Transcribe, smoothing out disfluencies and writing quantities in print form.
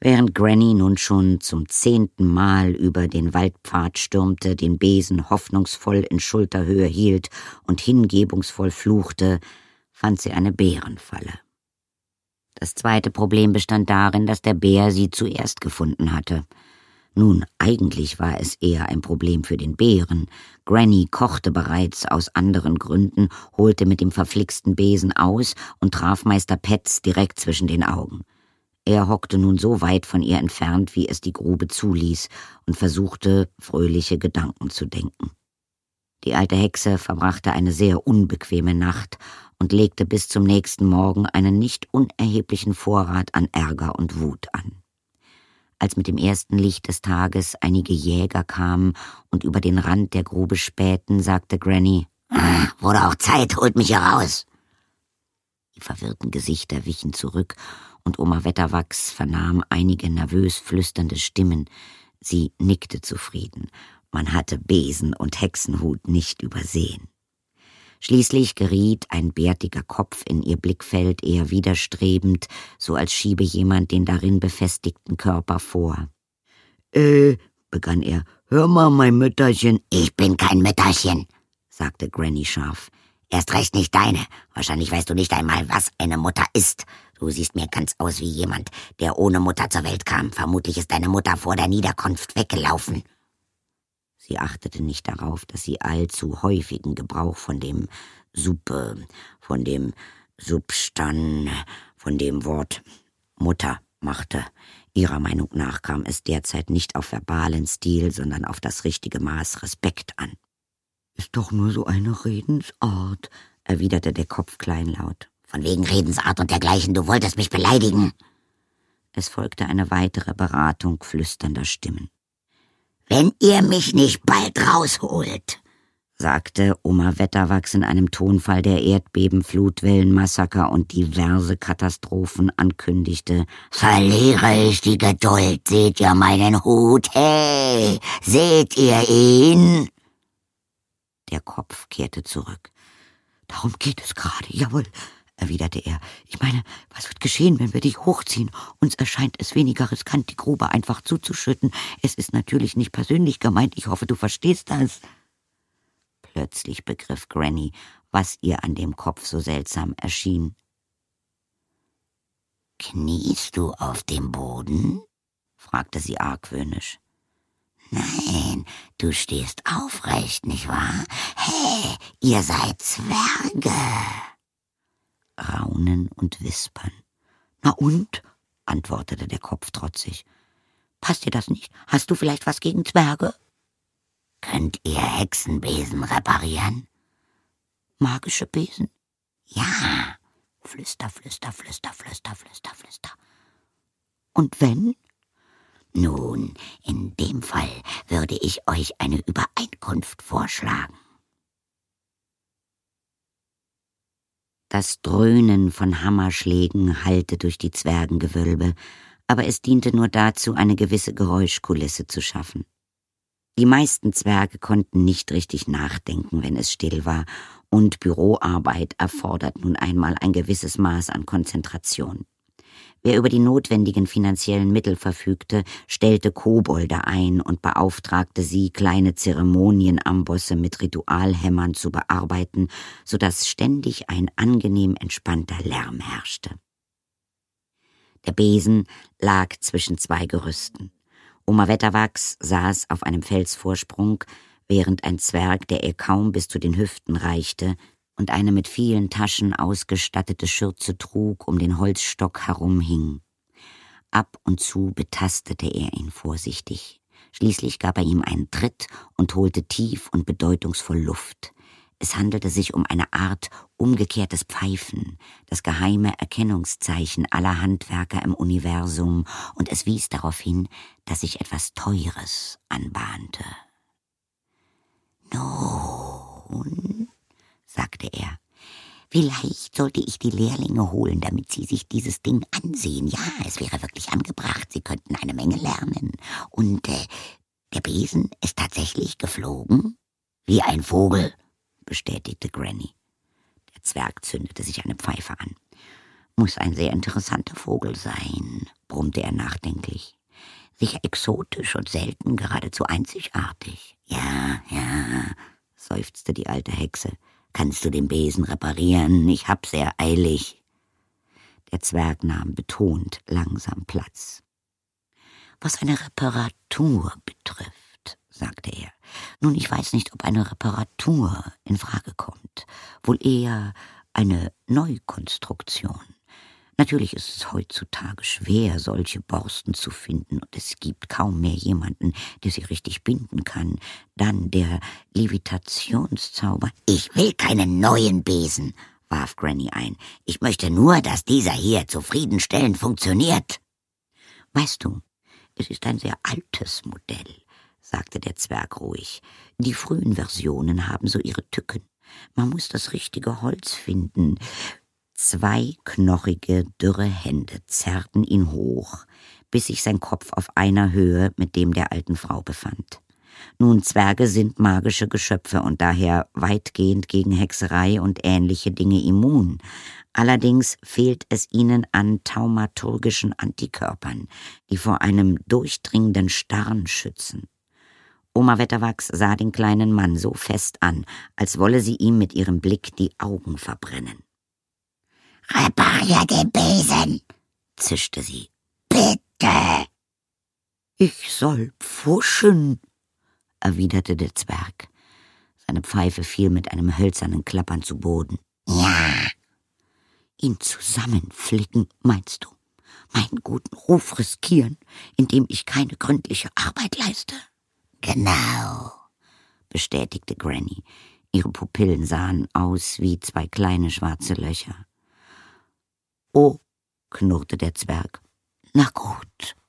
Während Granny nun schon zum 10. Mal über den Waldpfad stürmte, den Besen hoffnungsvoll in Schulterhöhe hielt und hingebungsvoll fluchte, fand sie eine Bärenfalle. Das zweite Problem bestand darin, dass der Bär sie zuerst gefunden hatte. Nun, eigentlich war es eher ein Problem für den Bären. Granny kochte bereits aus anderen Gründen, holte mit dem verflixten Besen aus und traf Meister Petz direkt zwischen den Augen. Er hockte nun so weit von ihr entfernt, wie es die Grube zuließ, und versuchte, fröhliche Gedanken zu denken. Die alte Hexe verbrachte eine sehr unbequeme Nacht und legte bis zum nächsten Morgen einen nicht unerheblichen Vorrat an Ärger und Wut an. Als mit dem ersten Licht des Tages einige Jäger kamen und über den Rand der Grube spähten, sagte Granny: »Wurde auch Zeit, holt mich hier raus!« Die verwirrten Gesichter wichen zurück, und Oma Wetterwachs vernahm einige nervös flüsternde Stimmen. Sie nickte zufrieden. Man hatte Besen und Hexenhut nicht übersehen. Schließlich geriet ein bärtiger Kopf in ihr Blickfeld, eher widerstrebend, so als schiebe jemand den darin befestigten Körper vor. Begann er, »hör mal, mein Mütterchen.« »Ich bin kein Mütterchen«, sagte Granny scharf. »Erst recht nicht deine. Wahrscheinlich weißt du nicht einmal, was eine Mutter ist. Du siehst mir ganz aus wie jemand, der ohne Mutter zur Welt kam. Vermutlich ist deine Mutter vor der Niederkunft weggelaufen.« Sie achtete nicht darauf, dass sie allzu häufigen Gebrauch von dem Suppe, von dem Substan, von dem Wort Mutter machte. Ihrer Meinung nach kam es derzeit nicht auf verbalen Stil, sondern auf das richtige Maß Respekt an. »Ist doch nur so eine Redensart«, erwiderte der Kopf kleinlaut. »Von wegen Redensart und dergleichen, du wolltest mich beleidigen.« Es folgte eine weitere Beratung flüsternder Stimmen. »Wenn ihr mich nicht bald rausholt«, sagte Oma Wetterwachs in einem Tonfall, der Erdbeben, Flutwellen, Massaker und diverse Katastrophen ankündigte, »verliere ich die Geduld. Seht ihr meinen Hut? Hey, seht ihr ihn?« Der Kopf kehrte zurück. »Darum geht es gerade, jawohl«, erwiderte er. »Ich meine, was wird geschehen, wenn wir dich hochziehen? Uns erscheint es weniger riskant, die Grube einfach zuzuschütten. Es ist natürlich nicht persönlich gemeint, ich hoffe, du verstehst das.« Plötzlich begriff Granny, was ihr an dem Kopf so seltsam erschien. »Kniest du auf dem Boden?« fragte sie argwöhnisch. »Nein, du stehst aufrecht, nicht wahr? Hey, ihr seid Zwerge!« Raunen und Wispern. »Na und?«, antwortete der Kopf trotzig. »Passt dir das nicht? Hast du vielleicht was gegen Zwerge?« »Könnt ihr Hexenbesen reparieren?« »Magische Besen?« »Ja.« Flüster, flüster, flüster, flüster, flüster, flüster. »Und wenn?« »Nun, in dem Fall würde ich euch eine Übereinkunft vorschlagen.« Das Dröhnen von Hammerschlägen hallte durch die Zwergengewölbe, aber es diente nur dazu, eine gewisse Geräuschkulisse zu schaffen. Die meisten Zwerge konnten nicht richtig nachdenken, wenn es still war, und Büroarbeit erfordert nun einmal ein gewisses Maß an Konzentration. Wer über die notwendigen finanziellen Mittel verfügte, stellte Kobolde ein und beauftragte sie, kleine Zeremonienambosse mit Ritualhämmern zu bearbeiten, sodass ständig ein angenehm entspannter Lärm herrschte. Der Besen lag zwischen zwei Gerüsten. Oma Wetterwachs saß auf einem Felsvorsprung, während ein Zwerg, der ihr kaum bis zu den Hüften reichte, und eine mit vielen Taschen ausgestattete Schürze trug, um den Holzstock herumhing. Ab und zu betastete er ihn vorsichtig. Schließlich gab er ihm einen Tritt und holte tief und bedeutungsvoll Luft. Es handelte sich um eine Art umgekehrtes Pfeifen, das geheime Erkennungszeichen aller Handwerker im Universum, und es wies darauf hin, dass sich etwas Teures anbahnte. »Nun«, sagte er, »vielleicht sollte ich die Lehrlinge holen, damit sie sich dieses Ding ansehen. Ja, es wäre wirklich angebracht, sie könnten eine Menge lernen. Und der Besen ist tatsächlich geflogen?« »Wie ein Vogel«, bestätigte Granny. Der Zwerg zündete sich eine Pfeife an. »Muss ein sehr interessanter Vogel sein«, brummte er nachdenklich. Sicher exotisch und selten, geradezu einzigartig. Ja, seufzte die alte Hexe. Kannst du den Besen reparieren? Ich hab sehr eilig. Der Zwerg nahm betont langsam Platz. Was eine Reparatur betrifft, sagte er. Nun, ich weiß nicht, ob eine Reparatur in Frage kommt. Wohl eher eine Neukonstruktion. Natürlich ist es heutzutage schwer, solche Borsten zu finden, und es gibt kaum mehr jemanden, der sie richtig binden kann. Dann der Levitationszauber. Ich will keinen neuen Besen, warf Granny ein. Ich möchte nur, dass dieser hier zufriedenstellend funktioniert. Weißt du, es ist ein sehr altes Modell, sagte der Zwerg ruhig. Die frühen Versionen haben so ihre Tücken. Man muss das richtige Holz finden. 2 knochige, dürre Hände zerrten ihn hoch, bis sich sein Kopf auf einer Höhe mit dem der alten Frau befand. Nun, Zwerge sind magische Geschöpfe und daher weitgehend gegen Hexerei und ähnliche Dinge immun. Allerdings fehlt es ihnen an thaumaturgischen Antikörpern, die vor einem durchdringenden Starren schützen. Oma Wetterwachs sah den kleinen Mann so fest an, als wolle sie ihm mit ihrem Blick die Augen verbrennen. »Reparier den Besen«, zischte sie. »Bitte!« »Ich soll pfuschen«, erwiderte der Zwerg. Seine Pfeife fiel mit einem hölzernen Klappern zu Boden. »Ja.« »Ihn zusammenflicken, meinst du? Meinen guten Ruf riskieren, indem ich keine gründliche Arbeit leiste?« »Genau«, bestätigte Granny. Ihre Pupillen sahen aus wie 2 kleine schwarze Löcher. »Oh«, knurrte der Zwerg. »Na gut.«